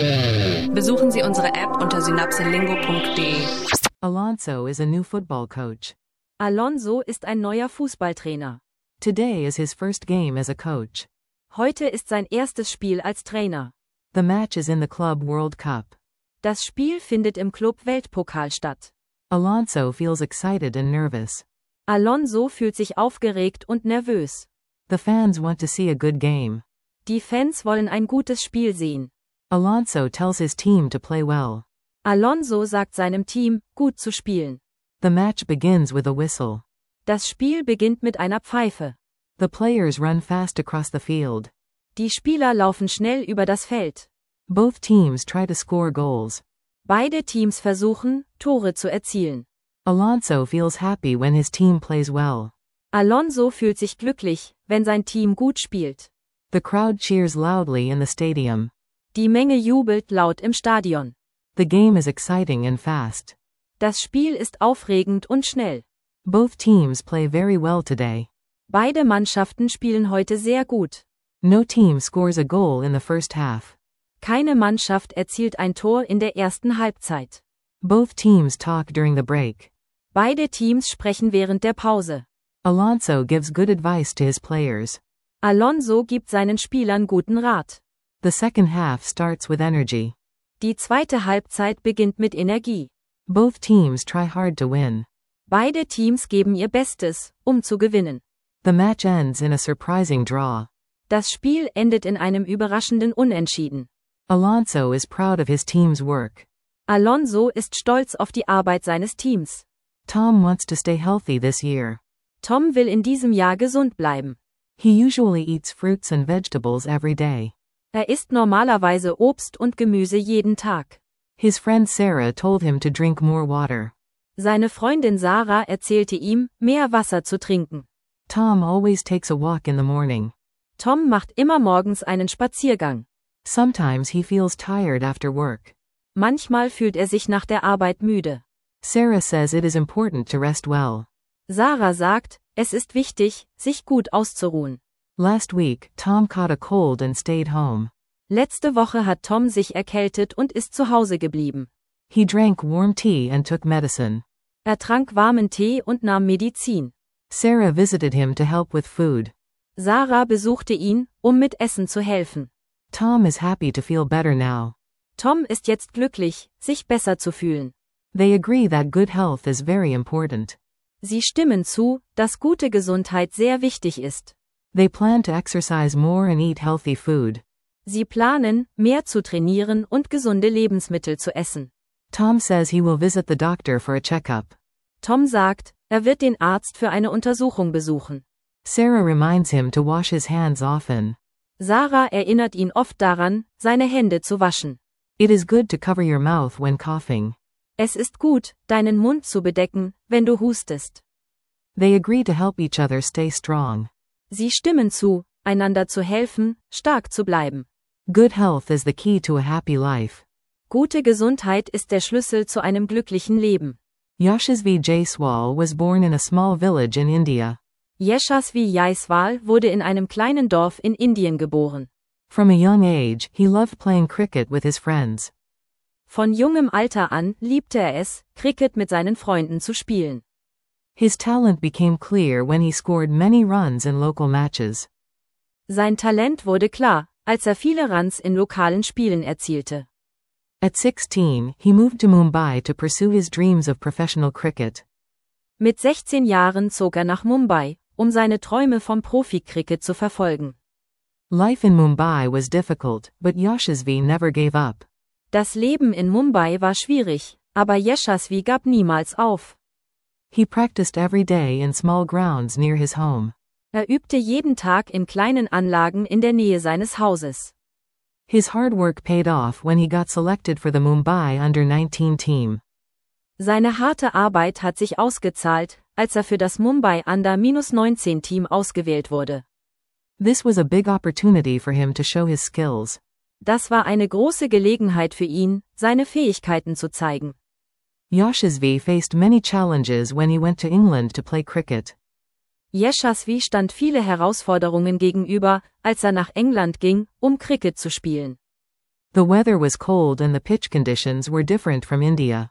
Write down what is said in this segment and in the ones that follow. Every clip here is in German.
Besuchen Sie unsere App unter synapselingo.de. Alonso is a new football coach. Alonso ist ein neuer Fußballtrainer. Today is his first game as a coach. Heute ist sein erstes Spiel als Trainer. The match is in the Club World Cup. Das Spiel findet im Club Weltpokal statt. Alonso feels excited and nervous. Alonso fühlt sich aufgeregt und nervös. The fans want to see a good game. Die Fans wollen ein gutes Spiel sehen. Alonso tells his team to play well. Alonso sagt seinem Team, gut zu spielen. The match begins with a whistle. Das Spiel beginnt mit einer Pfeife. The players run fast across the field. Die Spieler laufen schnell über das Feld. Both teams try to score goals. Beide Teams versuchen, Tore zu erzielen. Alonso feels happy when his team plays well. Alonso fühlt sich glücklich, wenn sein Team gut spielt. The crowd cheers loudly in the stadium. Die Menge jubelt laut im Stadion. The game is exciting and fast. Das Spiel ist aufregend und schnell. Both teams play very well today. Beide Mannschaften spielen heute sehr gut. No team scores a goal in the first half. Keine Mannschaft erzielt ein Tor in der ersten Halbzeit. Both teams talk during the break. Beide Teams sprechen während der Pause. Alonso gives good advice to his players. Alonso gibt seinen Spielern guten Rat. The second half starts with energy. Die zweite Halbzeit beginnt mit Energie. Both teams try hard to win. Beide Teams geben ihr Bestes, um zu gewinnen. The match ends in a surprising draw. Das Spiel endet in einem überraschenden Unentschieden. Alonso is proud of his team's work. Alonso ist stolz auf die Arbeit seines Teams. Tom wants to stay healthy this year. Tom will in diesem Jahr gesund bleiben. He usually eats fruits and vegetables every day. Isst normalerweise Obst und Gemüse jeden Tag. His friend Sarah told him to drink more water. Seine Freundin Sarah erzählte ihm, mehr Wasser zu trinken. Tom always takes a walk in the morning. Tom macht immer morgens einen Spaziergang. Sometimes he feels tired after work. Manchmal fühlt sich nach der Arbeit müde. Sarah says it is important to rest well. Sarah sagt, es ist wichtig, sich gut auszuruhen. Last week, Tom caught a cold and stayed home. Letzte Woche hat Tom sich erkältet und ist zu Hause geblieben. He drank warm tea and took medicine. Trank warmen Tee und nahm Medizin. Sarah visited him to help with food. Sarah besuchte ihn, um mit Essen zu helfen. Tom is happy to feel better now. Tom ist jetzt glücklich, sich besser zu fühlen. They agree that good health is very important. Sie stimmen zu, dass gute Gesundheit sehr wichtig ist. They plan to exercise more and eat healthy food. Sie planen, mehr zu trainieren und gesunde Lebensmittel zu essen. Tom says he will visit the doctor for a checkup. Tom sagt, wird den Arzt für eine Untersuchung besuchen. Sarah reminds him to wash his hands often. Sarah erinnert ihn oft daran, seine Hände zu waschen. It is good to cover your mouth when coughing. Es ist gut, deinen Mund zu bedecken, wenn du hustest. They agree to help each other stay strong. Sie stimmen zu, einander zu helfen, stark zu bleiben. Good health is the key to a happy life. Gute Gesundheit ist der Schlüssel zu einem glücklichen Leben. Yashasvi Jaiswal was born in a small village in India. Yashasvi Jaiswal wurde in einem kleinen Dorf in Indien geboren. From a young age, he loved playing cricket with his friends. Von jungem Alter an liebte es, Cricket mit seinen Freunden zu spielen. His talent became clear when he scored many runs in local matches. Sein Talent wurde klar, als viele Runs in lokalen Spielen erzielte. At 16, he moved to Mumbai to pursue his dreams of professional cricket. Mit 16 Jahren zog nach Mumbai, seine Träume vom Profi-Cricket zu verfolgen. Life in Mumbai was difficult, but Yashasvi never gave up. Das Leben in Mumbai war schwierig, aber Yashasvi gab niemals auf. He practiced every day in small grounds near his home. Übte jeden Tag in kleinen Anlagen in der Nähe seines Hauses. His hard work paid off when he got selected for the Mumbai Under-19 team. Seine harte Arbeit hat sich ausgezahlt, als für das Mumbai Under-19 Team ausgewählt wurde. This was a big opportunity for him to show his skills. Das war eine große Gelegenheit für ihn, seine Fähigkeiten zu zeigen. Yashasvi faced many challenges when he went to England to play cricket. Yashasvi stand viele Herausforderungen gegenüber, als nach England ging, Cricket zu spielen. The weather was cold and the pitch conditions were different from India.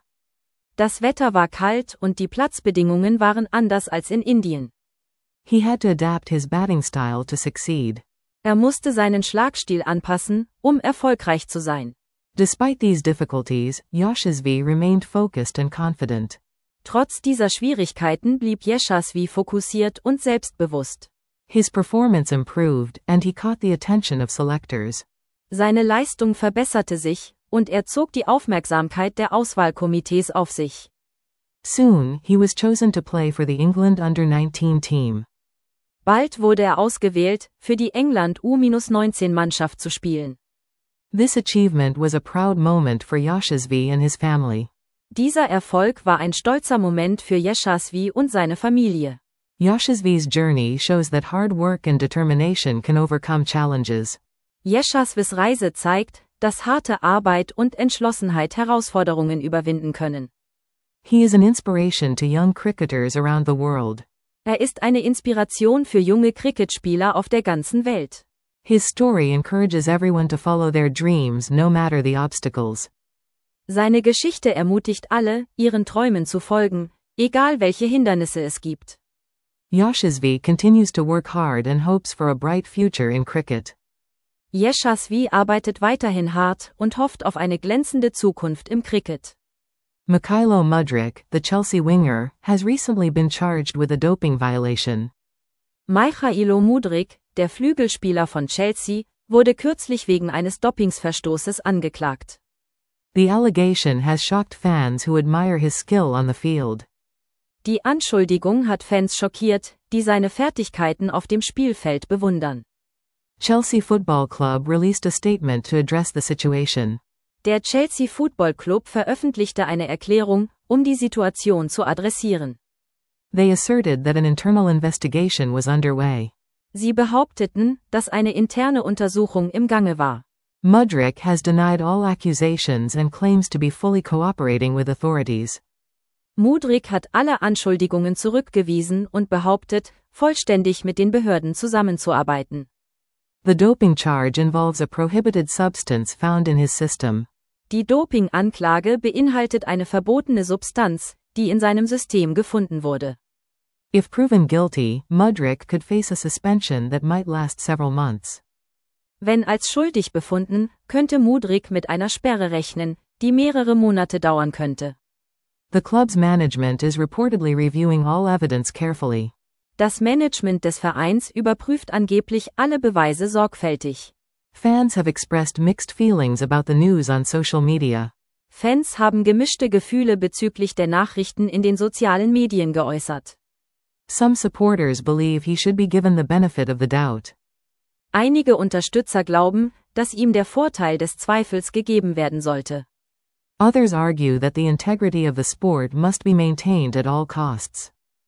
Das Wetter war kalt und die Platzbedingungen waren anders als in Indien. He had to adapt his batting style to succeed. Musste seinen Schlagstil anpassen, erfolgreich zu sein. Despite these difficulties, Yashasvi remained focused and confident. Trotz dieser Schwierigkeiten blieb Yashasvi fokussiert und selbstbewusst. His performance improved, and he caught the attention of selectors. Seine Leistung verbesserte sich, und zog die Aufmerksamkeit der Auswahlkomitees auf sich. Soon, he was chosen to play for the England Under-19 team. Bald wurde ausgewählt, für die England U-19-Mannschaft zu spielen. This achievement was a proud moment for Yashasvi and his family. Dieser Erfolg war ein stolzer Moment für Yashasvi und seine Familie. Yashasvi's journey shows that hard work and determination can overcome challenges. Yashasvis Reise zeigt, dass harte Arbeit und Entschlossenheit Herausforderungen überwinden können. He is an inspiration to young cricketers around the world. Ist eine Inspiration für junge Cricketspieler auf der ganzen Welt. His story encourages everyone to follow their dreams no matter the obstacles. Seine Geschichte ermutigt alle, ihren Träumen zu folgen, egal welche Hindernisse es gibt. Yashasvi continues to work hard and hopes for a bright future in cricket. Yashasvi arbeitet weiterhin hart und hofft auf eine glänzende Zukunft im Cricket. Mykhailo Mudryk, the Chelsea winger, has recently been charged with a doping violation. Mykhailo Mudryk, der Flügelspieler von Chelsea, wurde kürzlich wegen eines Dopingsverstoßes angeklagt. The allegation has shocked fans who admire his skill on the field. Die Anschuldigung hat Fans schockiert, die seine Fertigkeiten auf dem Spielfeld bewundern. Chelsea Football Club released a statement to address the situation. Der Chelsea Football Club veröffentlichte eine Erklärung, die Situation zu adressieren. They asserted that an internal investigation was underway. Sie behaupteten, dass eine interne Untersuchung im Gange war. Mudryk has denied all accusations and claims to be fully cooperating with authorities. Mudryk hat alle Anschuldigungen zurückgewiesen und behauptet, vollständig mit den Behörden zusammenzuarbeiten. The doping charge involves a prohibited substance found in his system. Die Doping-Anklage beinhaltet eine verbotene Substanz, die in seinem System gefunden wurde. If proven guilty, Mudryk could face a suspension that might last several months. Wenn als schuldig befunden, könnte Mudryk mit einer Sperre rechnen, die mehrere Monate dauern könnte. The club's management is reportedly reviewing all evidence carefully. Das Management des Vereins überprüft angeblich alle Beweise sorgfältig. Fans have expressed mixed feelings about the news on social media. Fans haben gemischte Gefühle bezüglich der Nachrichten in den sozialen Medien geäußert. Some supporters believe he should be given the benefit of the doubt. Einige Unterstützer glauben, dass ihm der Vorteil des Zweifels gegeben werden sollte. Others argue that the integrity of the sport must be maintained at all costs.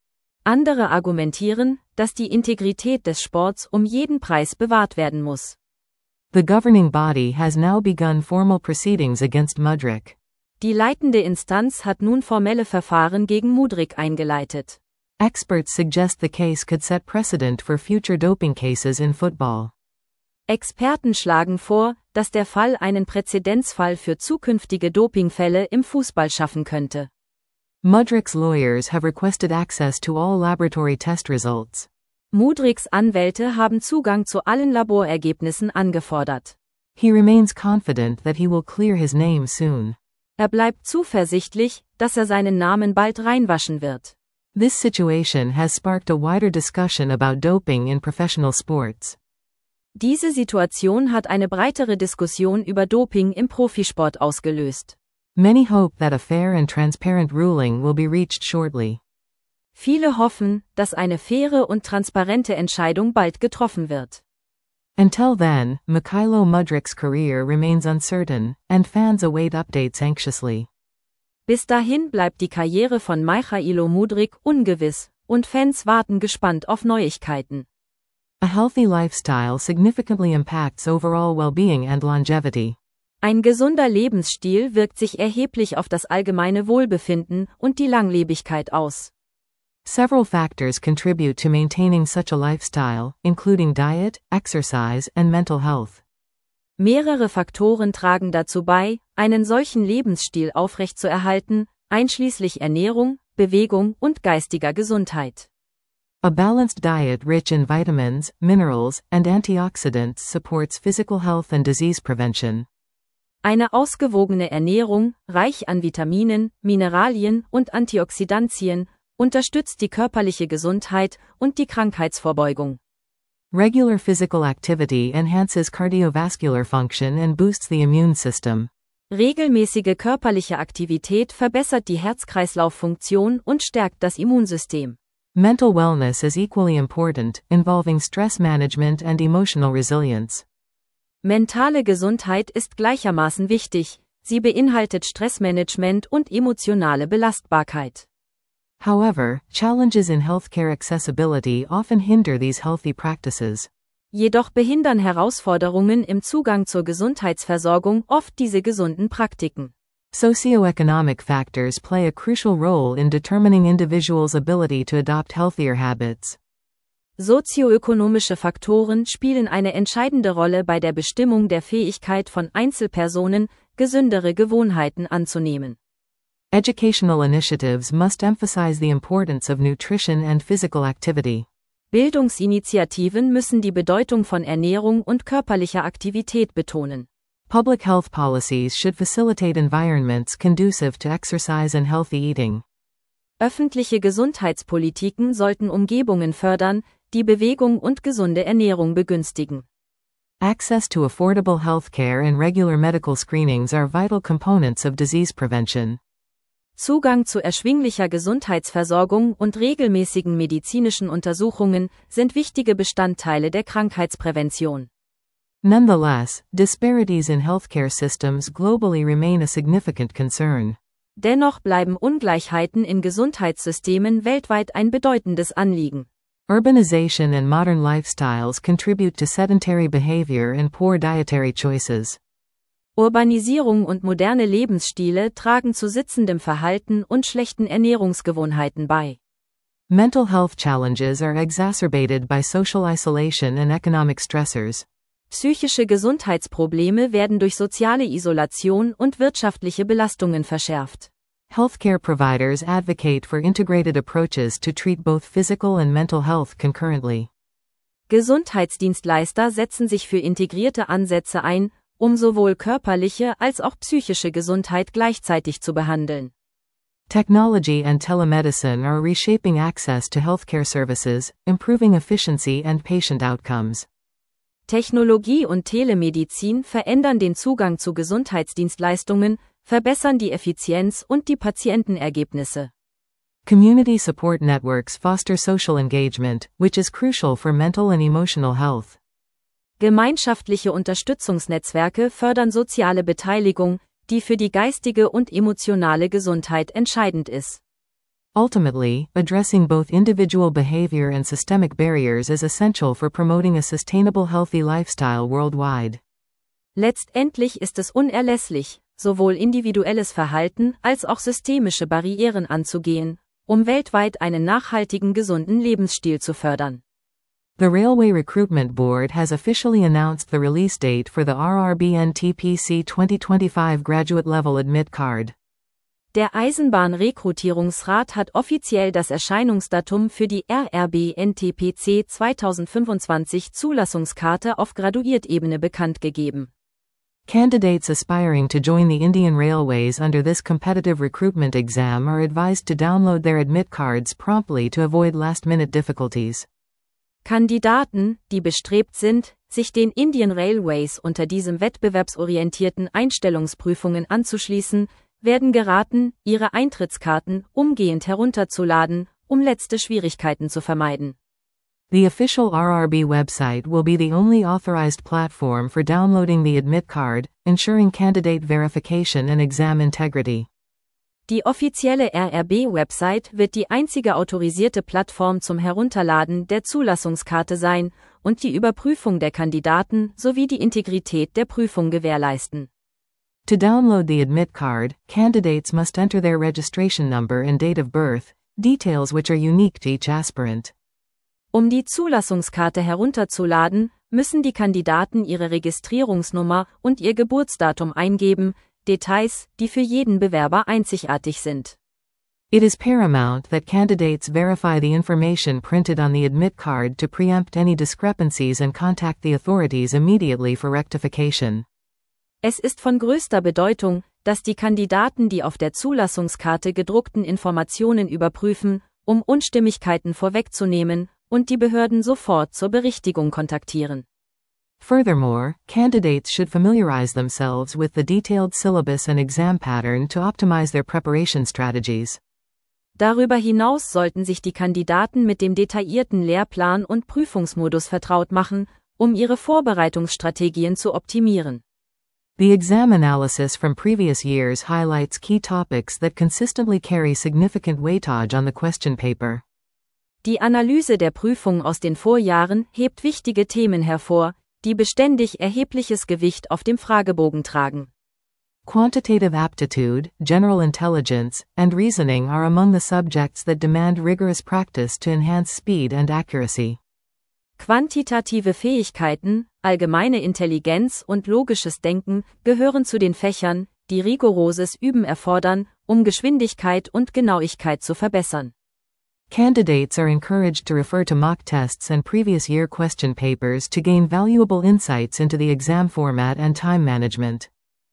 Andere argumentieren, dass die Integrität des Sports jeden Preis bewahrt werden muss. The governing body has now begun formal proceedings against Mudryk. Die leitende Instanz hat nun formelle Verfahren gegen Mudryk eingeleitet. Experts suggest the case could set precedent for future doping cases in football. Experten schlagen vor, dass der Fall einen Präzedenzfall für zukünftige Dopingfälle im Fußball schaffen könnte. Mudryk's lawyers have requested access to all laboratory test results. Mudryks Anwälte haben Zugang zu allen Laborergebnissen angefordert. He remains confident that he will clear his name soon. Bleibt zuversichtlich, dass seinen Namen bald reinwaschen wird. This situation has sparked a wider discussion about doping in professional sports. Diese Situation hat eine breitere Diskussion über Doping im Profisport ausgelöst. Many hope that a fair and transparent ruling will be reached shortly. Viele hoffen, dass eine faire und transparente Entscheidung bald getroffen wird. Until then, Mykhailo Mudryk's career remains uncertain, and fans await updates anxiously. Bis dahin bleibt die Karriere von Mykhailo Mudryk ungewiss, und Fans warten gespannt auf Neuigkeiten. A healthy lifestyle significantly impacts overall well-being and longevity. Ein gesunder Lebensstil wirkt sich erheblich auf das allgemeine Wohlbefinden und die Langlebigkeit aus. Several factors contribute to maintaining such a lifestyle, including diet, exercise, and mental health. Mehrere Faktoren tragen dazu bei, einen solchen Lebensstil aufrechtzuerhalten, einschließlich Ernährung, Bewegung und geistiger Gesundheit. A balanced diet rich in vitamins, minerals, and antioxidants supports physical health and disease prevention. Eine ausgewogene Ernährung, reich an Vitaminen, Mineralien und Antioxidantien, unterstützt die körperliche Gesundheit und die Krankheitsvorbeugung. Regular physical activity enhances cardiovascular function and boosts the immune system. Regelmäßige körperliche Aktivität verbessert die Herz-Kreislauf-Funktion und stärkt das Immunsystem. Mental wellness is equally important, involving stress management and emotional resilience. Mentale Gesundheit ist gleichermaßen wichtig, sie beinhaltet Stressmanagement und emotionale Belastbarkeit. However, challenges in healthcare accessibility often hinder these healthy practices. Jedoch behindern Herausforderungen im Zugang zur Gesundheitsversorgung oft diese gesunden Praktiken. Socioeconomic factors play a crucial role in determining individuals' ability to adopt healthier habits. Sozioökonomische Faktoren spielen eine entscheidende Rolle bei der Bestimmung der Fähigkeit von Einzelpersonen, gesündere Gewohnheiten anzunehmen. Educational initiatives must emphasize the importance of nutrition and physical activity. Bildungsinitiativen müssen die Bedeutung von Ernährung und körperlicher Aktivität betonen. Public health policies should facilitate environments conducive to exercise and healthy eating. Öffentliche Gesundheitspolitiken sollten Umgebungen fördern, die Bewegung und gesunde Ernährung begünstigen. Access to affordable healthcare and regular medical screenings are vital components of disease prevention. Zugang zu erschwinglicher Gesundheitsversorgung und regelmäßigen medizinischen Untersuchungen sind wichtige Bestandteile der Krankheitsprävention. Nonetheless, disparities in healthcare systems globally remain a significant concern. Dennoch bleiben Ungleichheiten in Gesundheitssystemen weltweit ein bedeutendes Anliegen. Urbanization and modern lifestyles contribute to sedentary behavior and poor dietary choices. Urbanisierung und moderne Lebensstile tragen zu sitzendem Verhalten und schlechten Ernährungsgewohnheiten bei. Mental health challenges are exacerbated by social isolation and economic stressors. Psychische Gesundheitsprobleme werden durch soziale Isolation und wirtschaftliche Belastungen verschärft. Healthcare providers advocate for integrated approaches to treat both physical and mental health concurrently. Gesundheitsdienstleister setzen sich für integrierte Ansätze ein, um sowohl körperliche als auch psychische Gesundheit gleichzeitig zu behandeln. Technology and telemedicine are reshaping access to healthcare services, improving efficiency and patient outcomes. Technologie und Telemedizin verändern den Zugang zu Gesundheitsdienstleistungen, verbessern die Effizienz und die Patientenergebnisse. Community support networks foster social engagement, which is crucial for mental and emotional health. Gemeinschaftliche Unterstützungsnetzwerke fördern soziale Beteiligung, die für die geistige und emotionale Gesundheit entscheidend ist. Ultimately, addressing both individual behavior and systemic barriers is essential for promoting a sustainable healthy lifestyle worldwide. Letztendlich ist es unerlässlich, sowohl individuelles Verhalten als auch systemische Barrieren anzugehen, um weltweit einen nachhaltigen gesunden Lebensstil zu fördern. The Railway Recruitment Board has officially announced the release date for the RRB-NTPC 2025 Graduate Level Admit Card. Der Eisenbahnrekrutierungsrat hat offiziell das Erscheinungsdatum für die RRB-NTPC 2025 Zulassungskarte auf Graduiertebene bekannt gegeben. Candidates aspiring to join the Indian Railways under this competitive recruitment exam are advised to download their admit cards promptly to avoid last-minute difficulties. Kandidaten, die bestrebt sind, sich den Indian Railways unter diesem wettbewerbsorientierten Einstellungsprüfungen anzuschließen, werden geraten, ihre Eintrittskarten umgehend herunterzuladen, um letzte Schwierigkeiten zu vermeiden. The official RRB website will be the only authorized platform for downloading the admit card, ensuring candidate verification and exam integrity. Die offizielle RRB-Website wird die einzige autorisierte Plattform zum Herunterladen der Zulassungskarte sein und die Überprüfung der Kandidaten sowie die Integrität der Prüfung gewährleisten. To download the admit card, candidates must enter their registration number and date of birth, details which are unique to each aspirant. Um die Zulassungskarte herunterzuladen, müssen die Kandidaten ihre Registrierungsnummer und ihr Geburtsdatum eingeben, Details, die für jeden Bewerber einzigartig sind. It is paramount that candidates verify the information printed on the admit card to preempt any discrepancies and contact the authorities immediately for rectification. Es ist von größter Bedeutung, dass die Kandidaten die auf der Zulassungskarte gedruckten Informationen überprüfen, um Unstimmigkeiten vorwegzunehmen, und die Behörden sofort zur Berichtigung kontaktieren. Furthermore, candidates should familiarize themselves with the detailed syllabus and exam pattern to optimize their preparation strategies. Darüber hinaus sollten sich die Kandidaten mit dem detaillierten Lehrplan und Prüfungsmodus vertraut machen, um ihre Vorbereitungsstrategien zu optimieren. The exam analysis from previous years highlights key topics that consistently carry significant weightage on the question paper. Die Analyse der Prüfung aus den Vorjahren hebt wichtige Themen hervor, die beständig erhebliches Gewicht auf dem Fragebogen tragen. Quantitative aptitude, general intelligence, and reasoning are among the subjects that demand rigorous practice to enhance speed and accuracy. Quantitative Fähigkeiten, allgemeine Intelligenz und logisches Denken gehören zu den Fächern, die rigoroses Üben erfordern, um Geschwindigkeit und Genauigkeit zu verbessern. Candidates are encouraged to refer to mock tests and previous year question papers to gain valuable insights into the exam format and time management.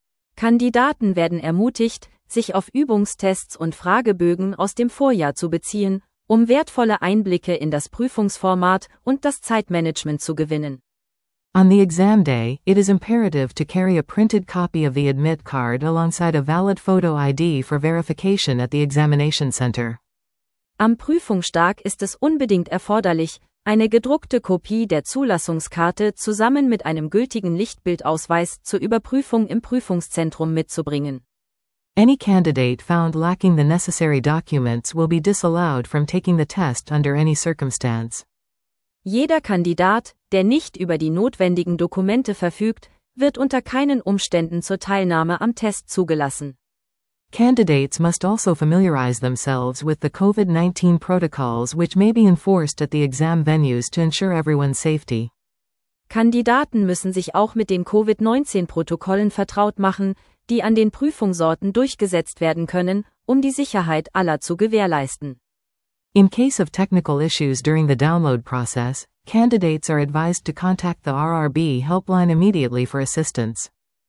Kandidaten werden ermutigt, sich auf Übungstests und Fragebögen aus dem Vorjahr zu beziehen, um wertvolle Einblicke in das Prüfungsformat und das Zeitmanagement zu gewinnen. On the exam day, it is imperative to carry a printed copy of the admit card alongside a valid photo ID for verification at the examination center. Am Prüfungstag ist es unbedingt erforderlich, eine gedruckte Kopie der Zulassungskarte zusammen mit einem gültigen Lichtbildausweis zur Überprüfung im Prüfungszentrum mitzubringen. Any candidate found lacking the necessary documents will be disallowed from taking the test under any circumstance. Jeder Kandidat, der nicht über die notwendigen Dokumente verfügt, wird unter keinen Umständen zur Teilnahme am Test zugelassen. Candidates must also familiarize themselves with the COVID-19 protocols which may be enforced at the exam venues to ensure everyone's safety. Kandidaten müssen sich auch mit den Covid-19-Protokollen vertraut machen, die an den Prüfungsorten durchgesetzt werden können, um die Sicherheit aller zu gewährleisten. In case of technical issues during the download process, candidates are advised to contact the RRB helpline immediately for assistance.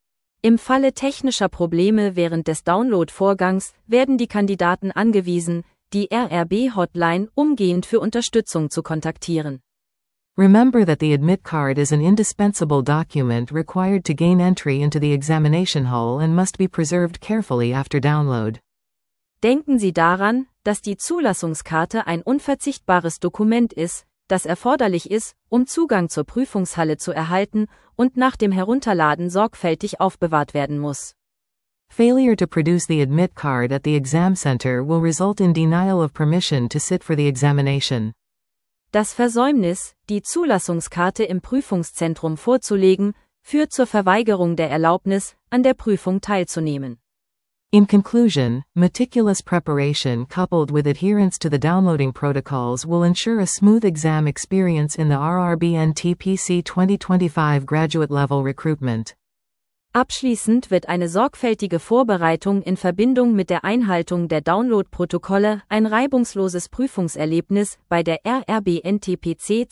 Im Falle technischer Probleme während des Download-Vorgangs werden die Kandidaten angewiesen, die RRB-Hotline umgehend für Unterstützung zu kontaktieren. Remember that the admit card is an indispensable document required to gain entry into the examination hall and must be preserved carefully after download. Denken Sie daran, dass die Zulassungskarte ein unverzichtbares Dokument ist, das erforderlich ist, um Zugang zur Prüfungshalle zu erhalten und nach dem Herunterladen sorgfältig aufbewahrt werden muss. Failure to produce the admit card at the exam center will result in denial of permission to sit for the examination. Das Versäumnis, die Zulassungskarte im Prüfungszentrum vorzulegen, führt zur Verweigerung der Erlaubnis, an der Prüfung teilzunehmen. In conclusion, meticulous preparation coupled with adherence to the downloading protocols will ensure a smooth exam experience in the RRB NTPC 2025 graduate level recruitment. Abschließend wird eine sorgfältige Vorbereitung in Verbindung mit der Einhaltung der Download-Protokolle ein reibungsloses Prüfungserlebnis bei der RRB NTPC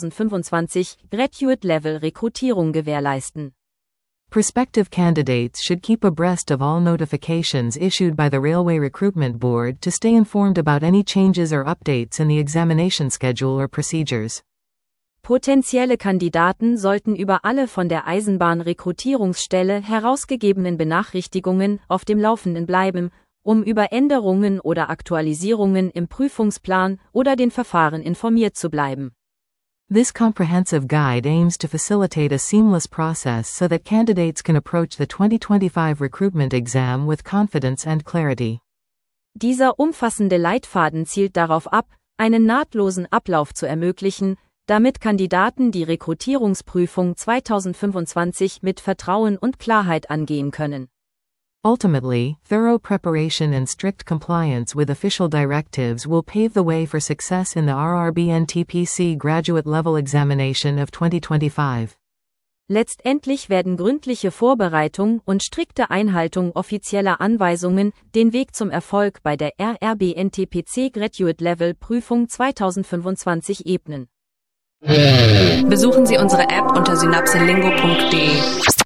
2025 Graduate Level Rekrutierung gewährleisten. Prospective candidates should keep abreast of all notifications issued by the Railway Recruitment Board to stay informed about any changes or updates in the examination schedule or procedures. Potenzielle Kandidaten sollten über alle von der Eisenbahnrekrutierungsstelle herausgegebenen Benachrichtigungen auf dem Laufenden bleiben, um über Änderungen oder Aktualisierungen im Prüfungsplan oder den Verfahren informiert zu bleiben. This comprehensive guide aims to facilitate a seamless process so that candidates can approach the 2025 recruitment exam with confidence and clarity. Dieser umfassende Leitfaden zielt darauf ab, einen nahtlosen Ablauf zu ermöglichen, damit Kandidaten die Rekrutierungsprüfung 2025 mit Vertrauen und Klarheit angehen können. Ultimately, thorough preparation and strict compliance with official directives will pave the way for success in the RRB-NTPC Graduate Level Examination of 2025. Letztendlich werden gründliche Vorbereitung und strikte Einhaltung offizieller Anweisungen den Weg zum Erfolg bei der RRB-NTPC Graduate Level Prüfung 2025 ebnen. Besuchen Sie unsere App unter synapselingo.de.